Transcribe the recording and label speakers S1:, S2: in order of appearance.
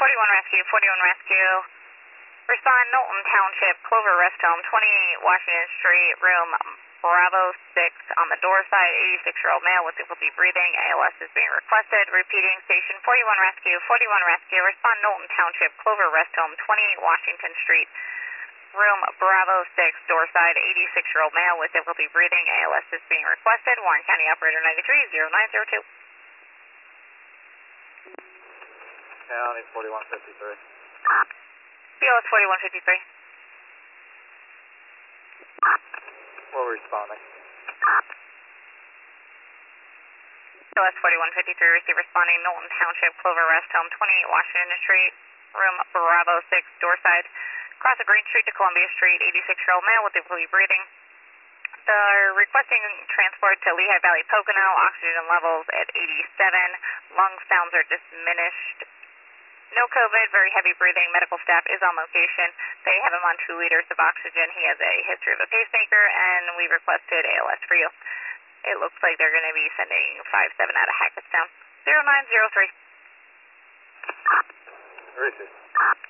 S1: Rescue, 41 Rescue. Respond Knowlton Township, Clover Rest Home, 28 Washington Street, room Bravo 6 on the door side, 86-year-old male with difficulty breathing. ALS is being requested. Repeating, station 41 Rescue, 41 Rescue. Respond Knowlton Township, Clover Rest Home, 28 Washington Street, room Bravo 6, door side, 86-year-old male with difficulty breathing. ALS is being requested. Warren County Operator 930902.
S2: County 4153.
S1: BLS 4153.
S2: We're responding.
S1: BLS 4153, receive responding Knowlton Township, Clover Rest Home, 28 Washington Street, room Bravo 6, door side. Cross of Green Street to Columbia Street, 86-year-old male with difficulty breathing. They're requesting transport to Lehigh Valley Pocono, oxygen levels at 87, lung sounds are diminished. No COVID, very heavy breathing, medical staff is on location. They have him on 2 liters of oxygen. He has a history of a pacemaker, and we requested ALS for you. It looks like they're going to be sending 57 out of Hackettstown. 0903.
S2: Received.